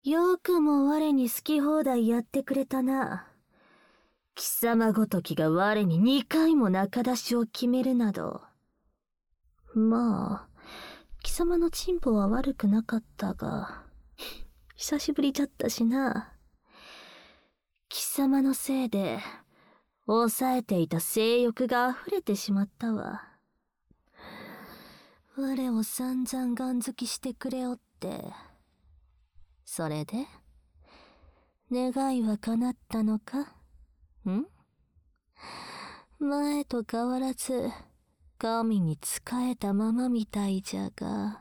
よくも我に好き放題やってくれたな。貴様ごときが我に2回も仲出しを決めるなど。まあ、貴様のチンポは悪くなかったが、久しぶりじゃったしな。貴様のせいで、抑えていた性欲が溢れてしまったわ。我を散々ガン好きしてくれおって。それで願いは叶ったのか？ん？前と変わらず神に仕えたままみたいじゃが、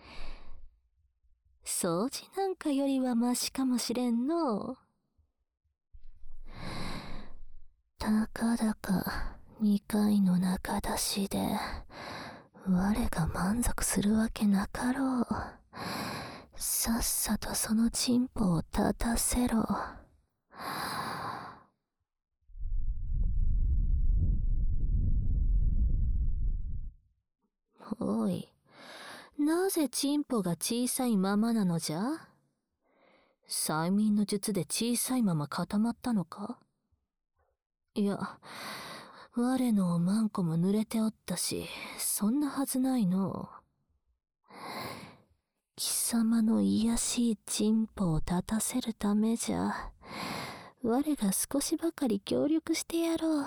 掃除なんかよりはマシかもしれんのう。たかだか2回の仲出しで我が満足するわけなかろう。さっさとそのチンポを立たせろ。おい、なぜチンポが小さいままなのじゃ？催眠の術で小さいまま固まったのか？いや、我のおまんこも濡れておったし、そんなはずないの。貴様の卑しいチンポを立たせるためじゃ、我が少しばかり協力してやろう。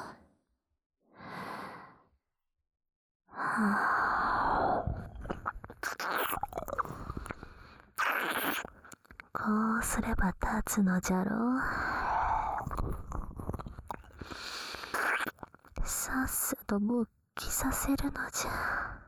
こうすれば立つのじゃろう。さっさと勃起させるのじゃ。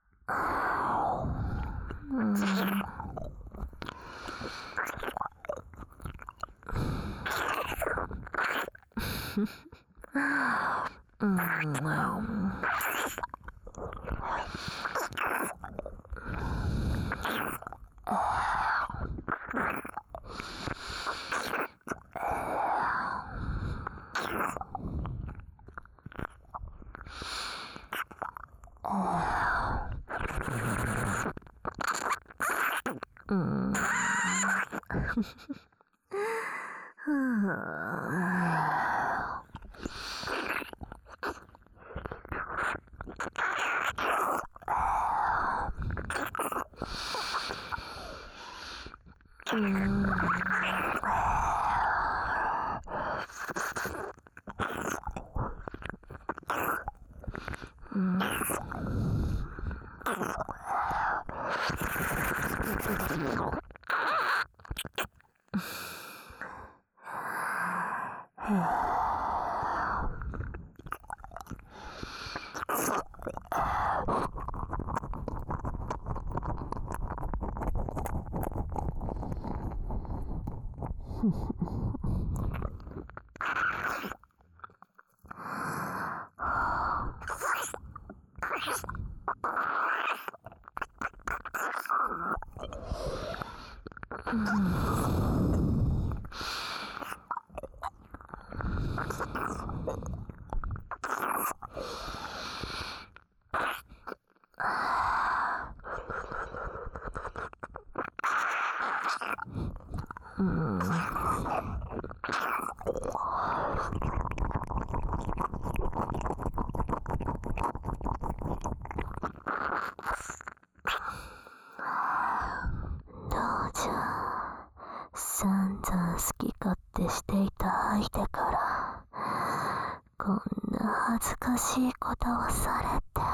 散々好き勝手していた相手からこんな恥ずかしいことをされて。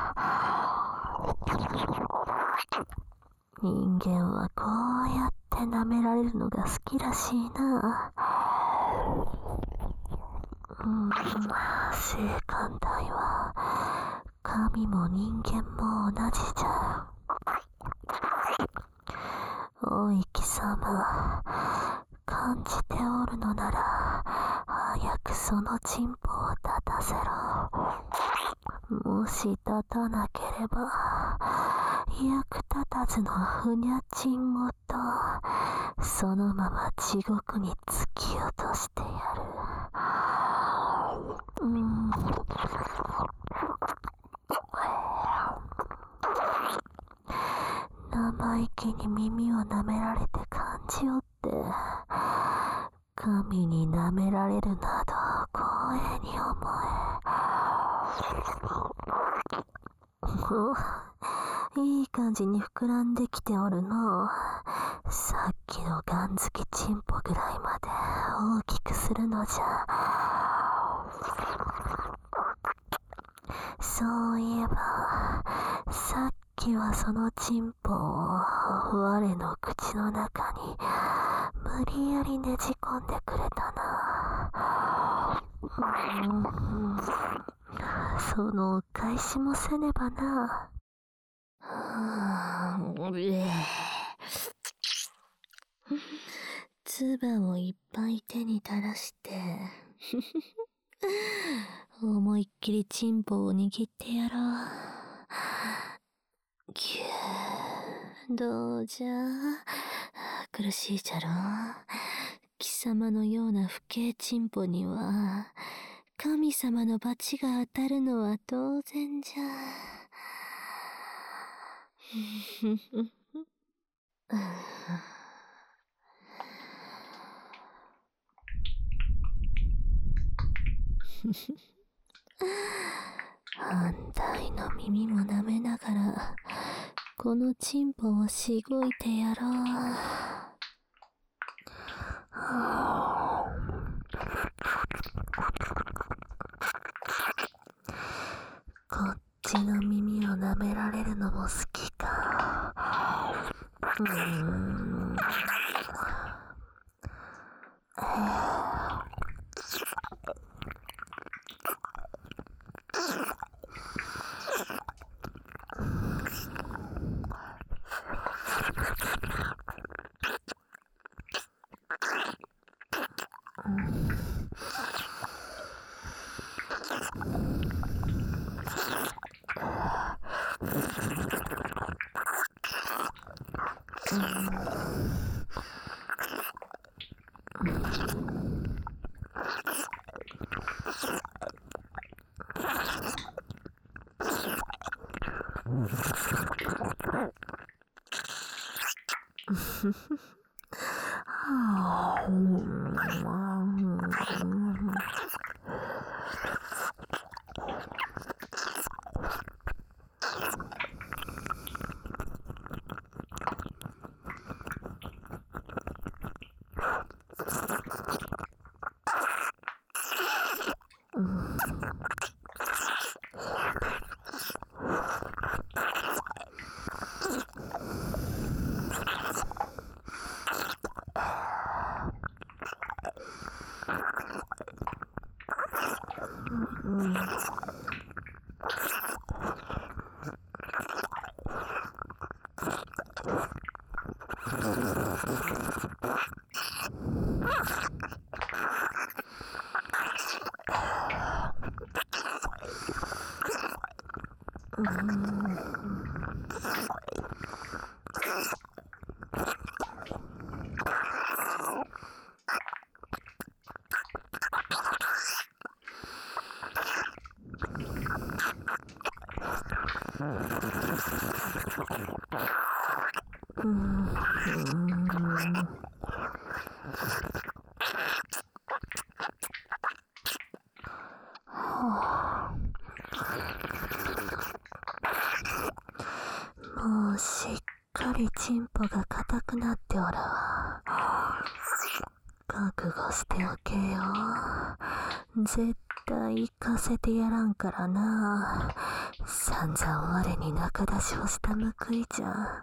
人間はこうやって舐められるのが好きらしいな。性感帯は神も人間も同じじゃ。おい貴様、感じておるのなら早くそのチンポを立たせろ。もし立たなければ役立たずのふにゃちんごとそのまま地獄に突き落としてやる。生意気に耳を舐められて感じおって神に舐められるなど光栄に思え。いい感じに膨らんできておるの。さっきのガン好きチンポぐらいまで大きくするのじゃ。そういえば、さっきはそのチンポを我の口の中に無理やりねじ込んでくれたな。そのお返しもせねばな。唾をいっぱい手に垂らして思いっきりチンポを握ってやろう。ぎゅー、どうじゃ、苦しいじゃろ。貴様のような不敬チンポには神様の罰が当たるのは当然じゃ。反対の耳も舐めながらこのチンポをしごいてやろう。こっちの耳を舐められるのも好きか。もうしっかりチンポが硬くなっておるわ。覚悟しておけよ。絶対行かせてやらんからな。散々我に仲出しをした報いじゃ。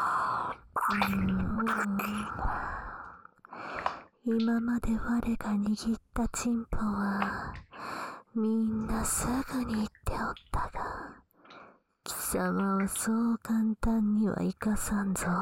今まで我が握ったチンポはみんなすぐに言っておったが、貴様はそう簡単には生かさんぞ。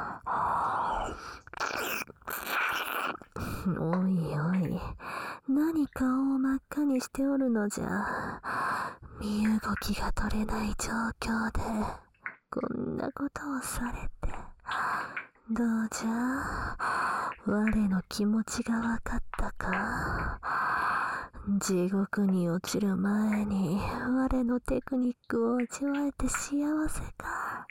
おいおい、何顔を真っ赤にしておるのじゃ。身動きが取れない状況でこんなことをされて。どうじゃ、我の気持ちがわかったか。地獄に落ちる前に我のテクニックを味わえて幸せか。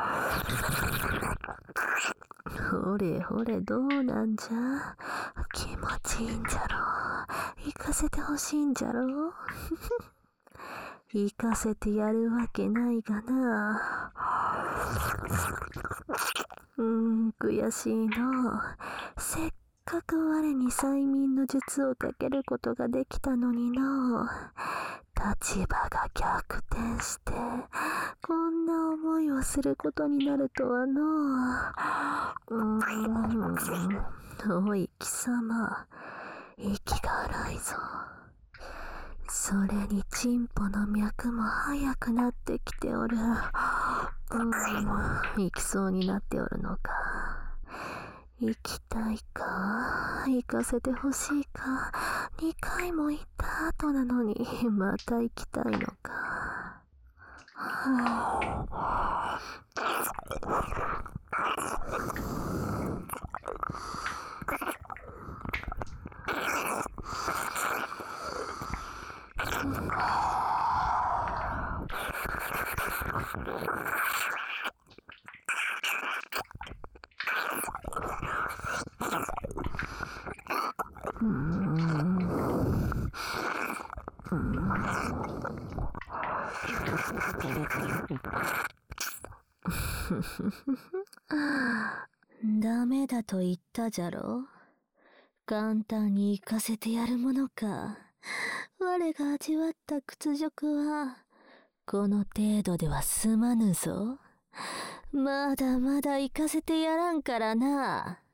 ほれほれ、どうなんじゃ。気持ちいいんじゃろ。行かせてほしいんじゃろ。行かせてやるわけないがな。悔しいの。せっかく我に催眠の術をかけることができたのにの。立場が逆転して、こんな思いをすることになるとはの。おい貴様、息が荒いぞ。それにチンポの脈も速くなってきておる。行きそうになっておるのか。行きたいか、行かせてほしいか。2回も行った後なのにまた行きたいのか。ダメだと言ったじゃろ。簡単に行かせてやるものか。我が味わった屈辱はこの程度では済まぬぞ。まだまだ行かせてやらんからな。